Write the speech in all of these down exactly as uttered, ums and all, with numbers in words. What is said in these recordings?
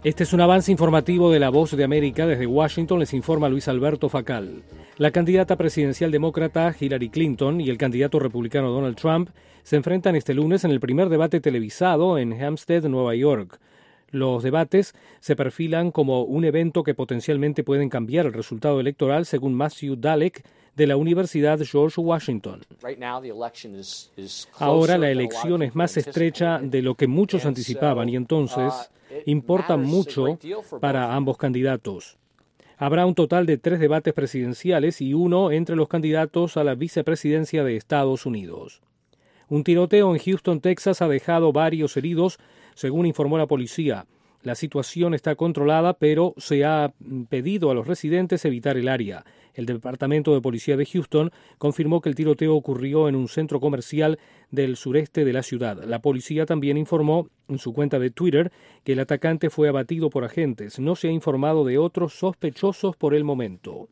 Este es un avance informativo de La Voz de América. Desde Washington les informa Luis Alberto Facal. La candidata presidencial demócrata Hillary Clinton y el candidato republicano Donald Trump se enfrentan este lunes en el primer debate televisado en Hampstead, Nueva York. Los debates se perfilan como un evento que potencialmente pueden cambiar el resultado electoral, según Matthew Dalek, de la Universidad George Washington. Ahora la elección es más estrecha de lo que muchos anticipaban y entonces importa mucho para ambos candidatos. Habrá un total de tres debates presidenciales y uno entre los candidatos a la vicepresidencia de Estados Unidos. Un tiroteo en Houston, Texas, ha dejado varios heridos, según informó la policía. La situación está controlada, pero se ha pedido a los residentes evitar el área. El Departamento de Policía de Houston confirmó que el tiroteo ocurrió en un centro comercial del sureste de la ciudad. La policía también informó en su cuenta de Twitter que el atacante fue abatido por agentes. No se ha informado de otros sospechosos por el momento.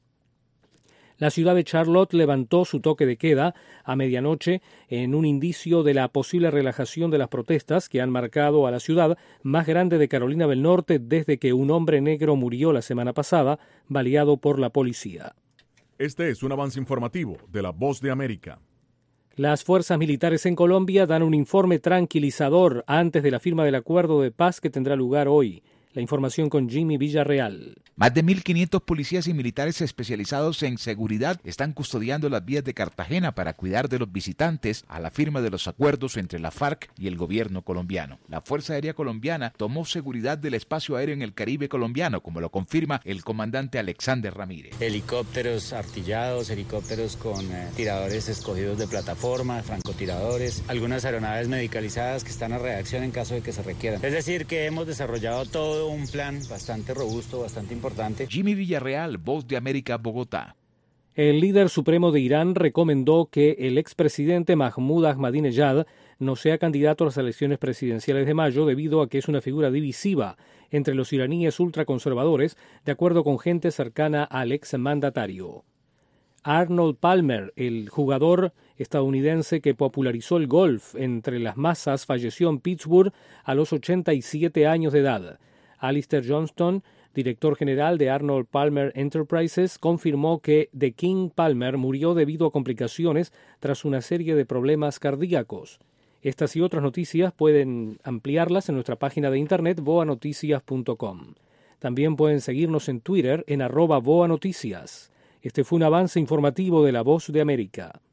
La ciudad de Charlotte levantó su toque de queda a medianoche en un indicio de la posible relajación de las protestas que han marcado a la ciudad más grande de Carolina del Norte desde que un hombre negro murió la semana pasada, baleado por la policía. Este es un avance informativo de La Voz de América. Las fuerzas militares en Colombia dan un informe tranquilizador antes de la firma del acuerdo de paz que tendrá lugar hoy. La información con Jimmy Villarreal. Más de mil quinientos policías y militares especializados en seguridad están custodiando las vías de Cartagena para cuidar de los visitantes a la firma de los acuerdos entre la FARC y el gobierno colombiano. La Fuerza Aérea Colombiana tomó seguridad del espacio aéreo en el Caribe colombiano, como lo confirma el comandante Alexander Ramírez. Helicópteros artillados, helicópteros con eh, tiradores escogidos de plataforma, francotiradores, algunas aeronaves medicalizadas que están a reacción en caso de que se requieran. Es decir, que hemos desarrollado todo un plan bastante robusto, bastante importante. Jimmy Villarreal, Voz de América, Bogotá. El líder supremo de Irán recomendó que el expresidente Mahmoud Ahmadinejad no sea candidato a las elecciones presidenciales de mayo debido a que es una figura divisiva entre los iraníes ultraconservadores, de acuerdo con gente cercana al exmandatario. Arnold Palmer, el jugador estadounidense que popularizó el golf entre las masas, falleció en Pittsburgh a los ochenta y siete años de edad. Alistair Johnston, director general de Arnold Palmer Enterprises, confirmó que The King Palmer murió debido a complicaciones tras una serie de problemas cardíacos. Estas y otras noticias pueden ampliarlas en nuestra página de internet voa noticias punto com. También pueden seguirnos en Twitter en arroba voa noticias. Este fue un avance informativo de La Voz de América.